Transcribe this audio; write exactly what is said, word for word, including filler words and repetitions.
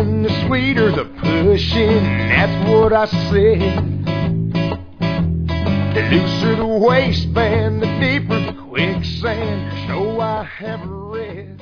pulling, the sweeter the pushing. That's what I said. The looser the waistband, the deeper the quicksand. So I have read.